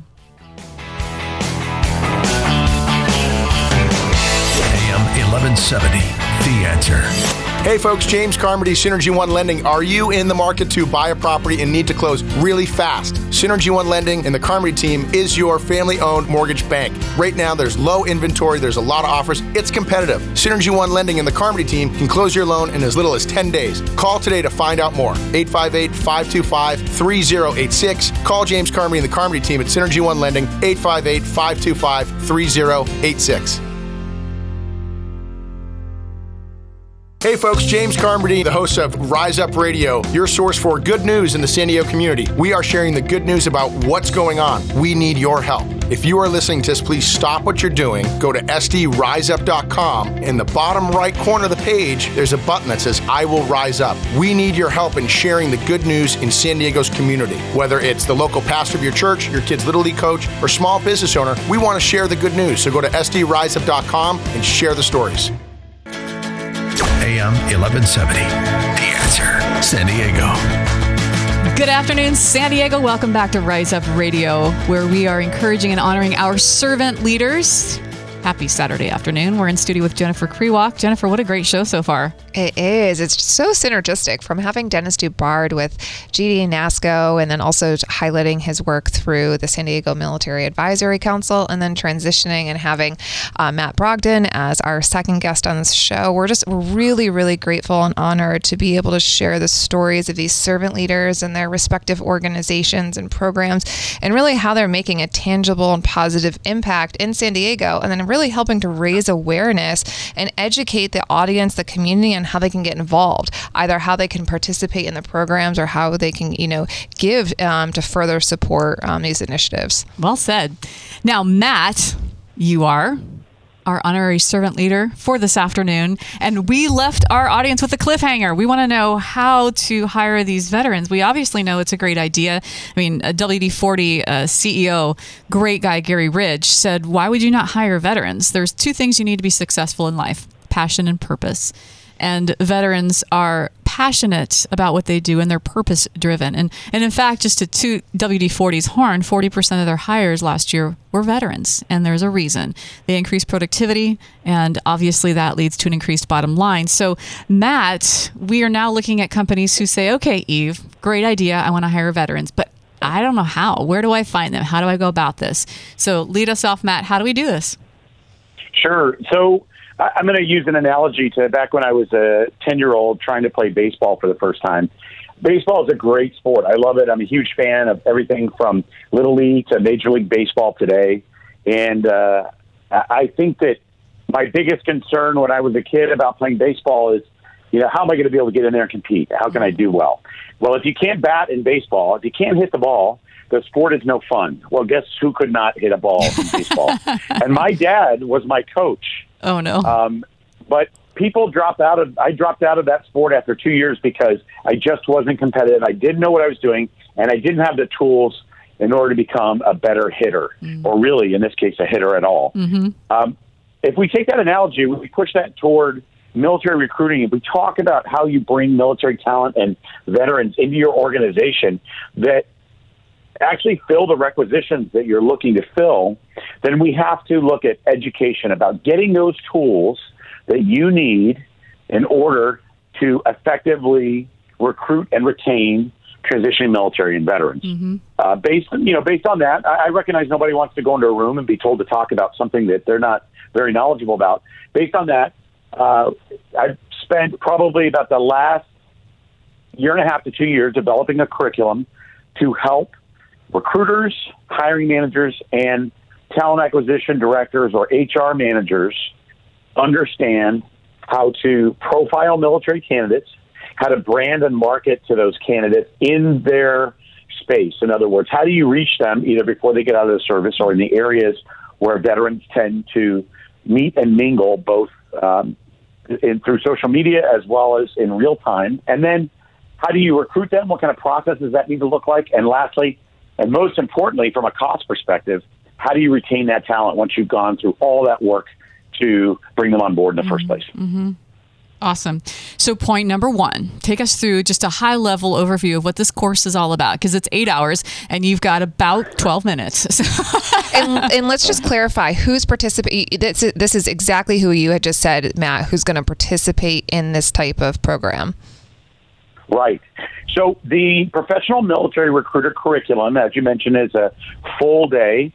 AM 1170, The Answer. Hey folks, James Carmody, Synergy One Lending. Are you in the market to buy a property and need to close really fast? Synergy One Lending and the Carmody team is your family-owned mortgage bank. Right now, there's low inventory, there's a lot of offers, it's competitive. Synergy One Lending and the Carmody team can close your loan in as little as 10 days. Call today to find out more. 858-525-3086. Call James Carmody and the Carmody team at Synergy One Lending, 858-525-3086. Hey folks, James Carmody, the host of Rise Up Radio, your source for good news in the San Diego community. We are sharing the good news about what's going on. We need your help. If you are listening to this, please stop what you're doing. Go to sdriseup.com. In the bottom right corner of the page, there's a button that says, I will rise up. We need your help in sharing the good news in San Diego's community. Whether it's the local pastor of your church, your kid's Little League coach, or small business owner, we want to share the good news. So go to sdriseup.com and share the stories. AM 1170, The Answer, San Diego. Good afternoon, San Diego. Welcome back to Rise Up Radio, where we are encouraging and honoring our servant leaders. Happy Saturday afternoon. We're in studio with Jennifer Kriwak. Jennifer, what a great show so far. It is. It's so synergistic, from having Dennis Dubard with GD and NASCO, and then also highlighting his work through the San Diego Military Advisory Council, and then transitioning and having Matt Brogdon as our second guest on this show. We're really, really grateful and honored to be able to share the stories of these servant leaders and their respective organizations and programs, and really how they're making a tangible and positive impact in San Diego, and then really helping to raise awareness and educate the audience, the community, on how they can get involved, either how they can participate in the programs or how they can, give to further support these initiatives. Well said. Now, Matt, you are our honorary servant leader for this afternoon, and we left our audience with a cliffhanger. We want to know how to hire these veterans. We obviously know it's a great idea. I mean, WD-40 CEO, great guy Gary Ridge, said, why would you not hire veterans? There's two things you need to be successful in life: passion and purpose. And veterans are passionate about what they do, and they're purpose driven. And in fact, just to toot WD-40's horn, 40% of their hires last year were veterans. And there's a reason. They increase productivity, and obviously that leads to an increased bottom line. So Matt, we are now looking at companies who say, okay, Eve, great idea. I want to hire veterans, but I don't know how. Where do I find them? How do I go about this? So lead us off, Matt. How do we do this? Sure. So I'm going to use an analogy to back when I was a 10-year-old trying to play baseball for the first time. Baseball is a great sport. I love it. I'm a huge fan of everything from Little League to Major League Baseball today. And I think that my biggest concern when I was a kid about playing baseball is, how am I going to be able to get in there and compete? How can I do well? Well, if you can't bat in baseball, if you can't hit the ball, the sport is no fun. Well, guess who could not hit a ball in baseball? And my dad was my coach. Oh, no. But people dropped out of that sport after 2 years because I just wasn't competitive. I didn't know what I was doing, and I didn't have the tools in order to become a better hitter, or really, in this case, a hitter at all. Mm-hmm. If we take that analogy, we push that toward military recruiting, and we talk about how you bring military talent and veterans into your organization that actually fill the requisitions that you're looking to fill, then we have to look at education about getting those tools that you need in order to effectively recruit and retain transitioning military and veterans. Mm-hmm. Based on that, I recognize nobody wants to go into a room and be told to talk about something that they're not very knowledgeable about. Based on that, I've spent probably about the last 1.5 to 2 years developing a curriculum to help recruiters, hiring managers, and talent acquisition directors or HR managers understand how to profile military candidates, how to brand and market to those candidates in their space. In other words, how do you reach them either before they get out of the service or in the areas where veterans tend to meet and mingle, both through social media as well as in real time? And then how do you recruit them? What kind of processes that need to look like? And lastly, and most importantly, from a cost perspective, how do you retain that talent once you've gone through all that work to bring them on board in the first place? Mm-hmm. Awesome. So point number 1, take us through just a high-level overview of what this course is all about, because it's 8 hours and you've got about 12 minutes. and let's just clarify who's participating. This is exactly who you had just said, Matt, who's going to participate in this type of program. Right. So the professional military recruiter curriculum, as you mentioned, is a full day.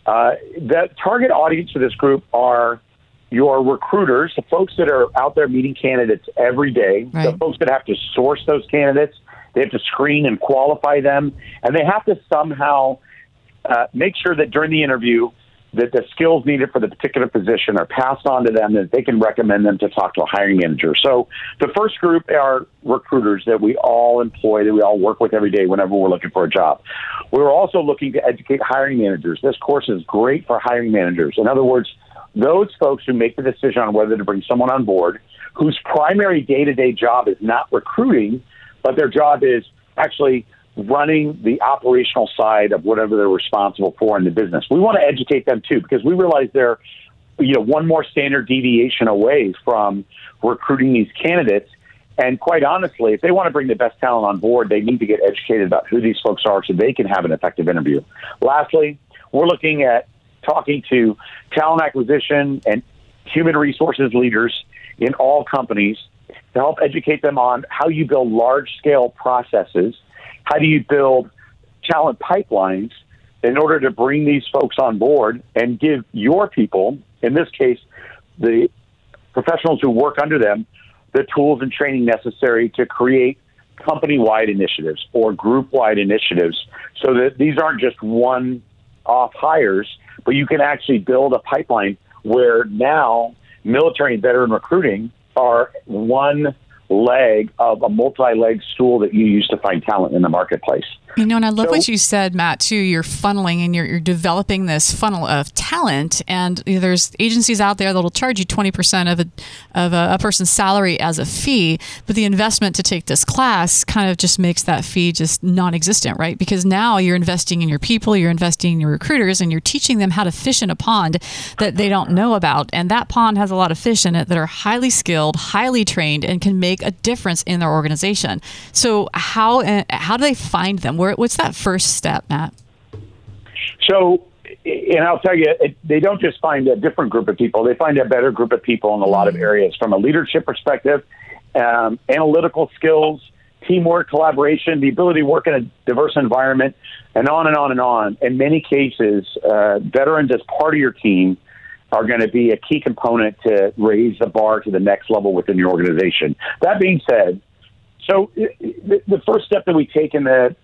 The target audience for this group are your recruiters, the folks that are out there meeting candidates every day, right. The folks that have to source those candidates, they have to screen and qualify them, and they have to somehow make sure that during the interview that the skills needed for the particular position are passed on to them, that they can recommend them to talk to a hiring manager. So the first group are recruiters that we all employ, that we all work with every day whenever we're looking for a job. We're also looking to educate hiring managers. This course is great for hiring managers. In other words, those folks who make the decision on whether to bring someone on board, whose primary day-to-day job is not recruiting, but their job is actually running the operational side of whatever they're responsible for in the business. We want to educate them too, because we realize they're, one more standard deviation away from recruiting these candidates. And quite honestly, if they want to bring the best talent on board, they need to get educated about who these folks are so they can have an effective interview. Lastly, we're looking at talking to talent acquisition and human resources leaders in all companies to help educate them on how you build large-scale processes, how do you build talent pipelines in order to bring these folks on board and give your people, in this case, the professionals who work under them, the tools and training necessary to create company-wide initiatives or group-wide initiatives so that these aren't just one-off hires, but you can actually build a pipeline where now military and veteran recruiting are one leg of a multi-leg stool that you use to find talent in the marketplace. And I love what you said, Matt, too. You're funneling and you're developing this funnel of talent. And there's agencies out there that will charge you 20% of a person's salary as a fee. But the investment to take this class kind of just makes that fee just non-existent, right? Because now you're investing in your people, you're investing in your recruiters, and you're teaching them how to fish in a pond that they don't know about. And that pond has a lot of fish in it that are highly skilled, highly trained, and can make a difference in their organization. So how do they find them? What's that first step, Matt? So, and I'll tell you, they don't just find a different group of people. They find a better group of people in a lot of areas, from a leadership perspective, analytical skills, teamwork, collaboration, the ability to work in a diverse environment, and on and on and on. In many cases, veterans as part of your team are going to be a key component to raise the bar to the next level within your organization. That being said, so the first step that we take in the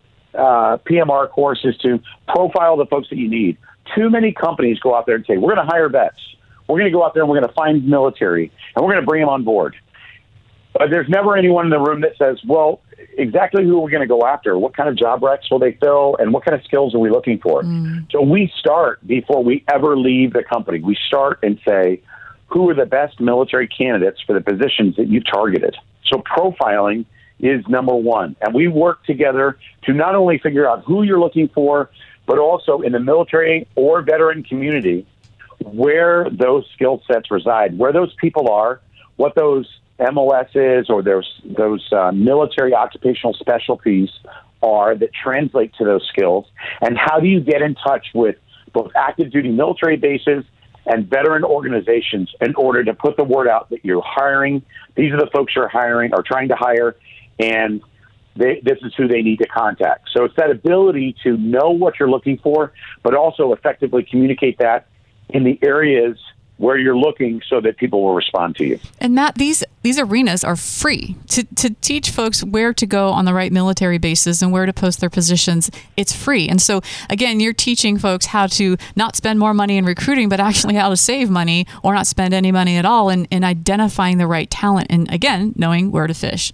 PMR course is to profile the folks that you need. Too many companies go out there and say, we're going to hire vets. We're going to go out there and we're going to find military, and we're going to bring them on board. But there's never anyone in the room that says, well, exactly who are we going to go after? What kind of job recs will they fill? And what kind of skills are we looking for? So we start before we ever leave the company. We start and say, who are the best military candidates for the positions that you've targeted? So profiling is number one. And we work together to not only figure out who you're looking for, but also in the military or veteran community, where those skill sets reside, where those people are, what those MOSs or those military occupational specialties are that translate to those skills, and how do you get in touch with both active duty military bases and veteran organizations in order to put the word out that you're hiring. These are the folks you're hiring or trying to hire, and this is who they need to contact. So it's that ability to know what you're looking for, but also effectively communicate that in the areas where you're looking so that people will respond to you. And Matt, these arenas are free to teach folks where to go on the right military bases and where to post their positions. It's free. And so, again, you're teaching folks how to not spend more money in recruiting, but actually how to save money or not spend any money at all in identifying the right talent and, again, knowing where to fish.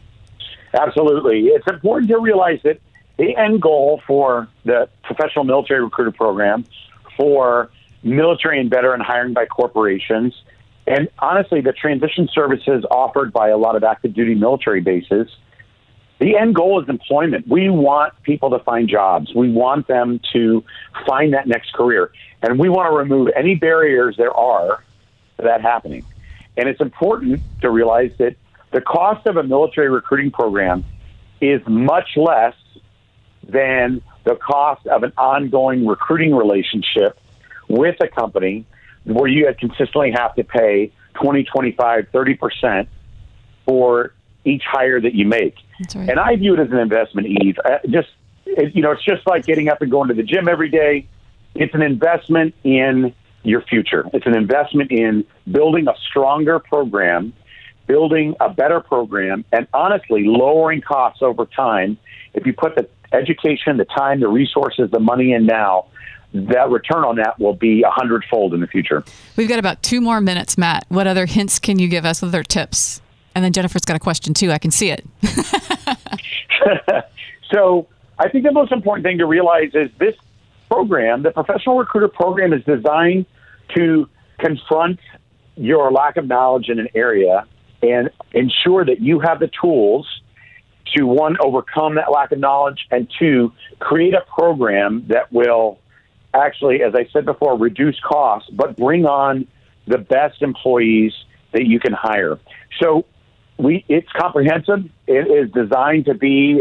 Absolutely. It's important to realize that the end goal for the professional military recruiter program, for military and veteran hiring by corporations, and honestly, the transition services offered by a lot of active duty military bases, the end goal is employment. We want people to find jobs. We want them to find that next career. And we want to remove any barriers there are to that happening. And it's important to realize that the cost of a military recruiting program is much less than the cost of an ongoing recruiting relationship with a company where you consistently have to pay 20, 25, 30% for each hire that you make. That's right. And I view it as an investment, Eve. It's just like getting up and going to the gym every day. It's an investment in your future. It's an investment in building a stronger program, building a better program, and honestly, lowering costs over time. If you put the education, the time, the resources, the money in now, that return on that will be 100-fold in the future. We've got about 2 more minutes, Matt. What other hints can you give us? What other tips? And then Jennifer's got a question too. I can see it. So I think the most important thing to realize is this program, the professional recruiter program, is designed to confront your lack of knowledge in an area and ensure that you have the tools to, 1, overcome that lack of knowledge, and 2, create a program that will actually, as I said before, reduce costs, but bring on the best employees that you can hire. So it's comprehensive. It is designed to be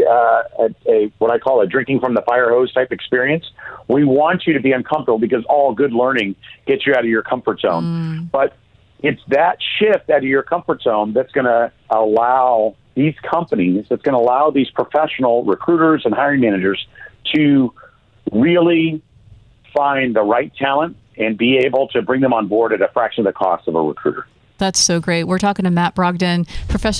a what I call a drinking from the fire hose type experience. We want you to be uncomfortable because all good learning gets you out of your comfort zone. But it's that shift out of your comfort zone that's going to allow these companies, that's going to allow these professional recruiters and hiring managers to really find the right talent and be able to bring them on board at a fraction of the cost of a recruiter. That's so great. We're talking to Matt Brogdon,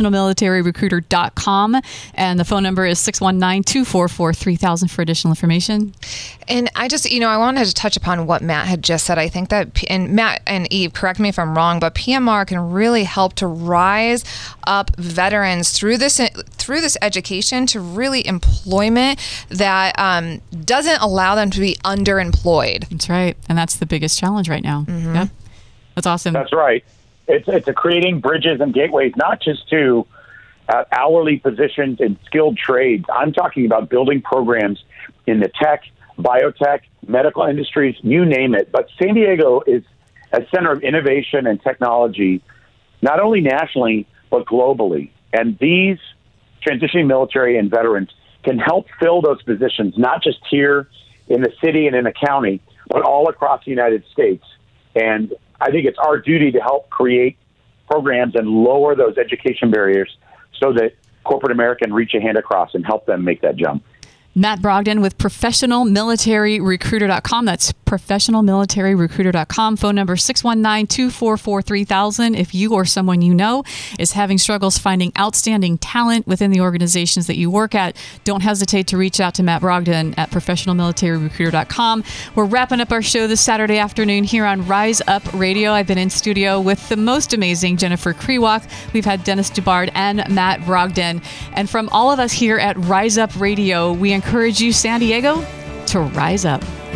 professionalmilitaryrecruiter.com, and the phone number is 619-244-3000 for additional information. And I just, I wanted to touch upon what Matt had just said. I think that, and Matt and Eve, correct me if I'm wrong, but PMR can really help to rise up veterans through this education to really employment that doesn't allow them to be underemployed. That's right. And that's the biggest challenge right now. Mm-hmm. Yep. That's awesome. That's right. It's a creating bridges and gateways, not just to hourly positions and skilled trades. I'm talking about building programs in the tech, biotech, medical industries, you name it. But San Diego is a center of innovation and technology, not only nationally, but globally. And these transitioning military and veterans can help fill those positions, not just here in the city and in the county, but all across the United States. And I think it's our duty to help create programs and lower those education barriers so that corporate America can reach a hand across and help them make that jump. Matt Brogdon with professionalmilitaryrecruiter.com. That's professionalmilitaryrecruiter.com. Phone number 619-244-3000. If you or someone you know is having struggles finding outstanding talent within the organizations that you work at, don't hesitate to reach out to Matt Brogdon at professionalmilitaryrecruiter.com. We're wrapping up our show this Saturday afternoon here on Rise Up Radio. I've been in studio with the most amazing Jennifer Kriwak. We've had Dennis Dubard and Matt Brogdon. And from all of us here at Rise Up Radio, we encourage you, San Diego, to rise up.